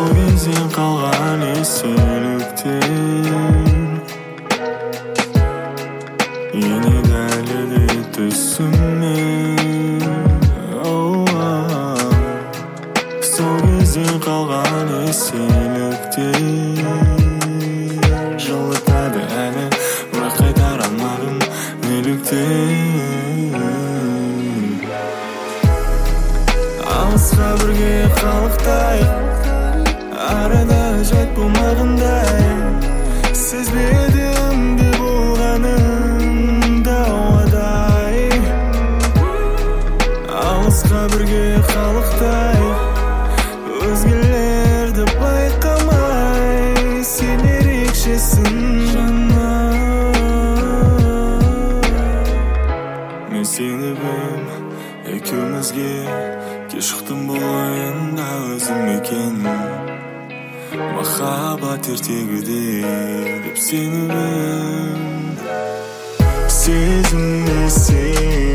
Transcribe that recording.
сол кезден қалған естеліктен енеді әлі де түсіме. Сол кезден қалған естеліктен жылытады әлі, бірақ қайтара алмадым неліктен. Алысқа бірге қалықтайық, арада жат болмағандай. Сезбедім де болғаныңда ауадай. Алысқа бірге қалықтайық, өзгелерді байқамай. Сен ерекшесің жаным. Мен сені білем, екеумізге кешіктім бұл ойында өзім екен. Махаббат ертегіде деп сенімім. Сезімме сен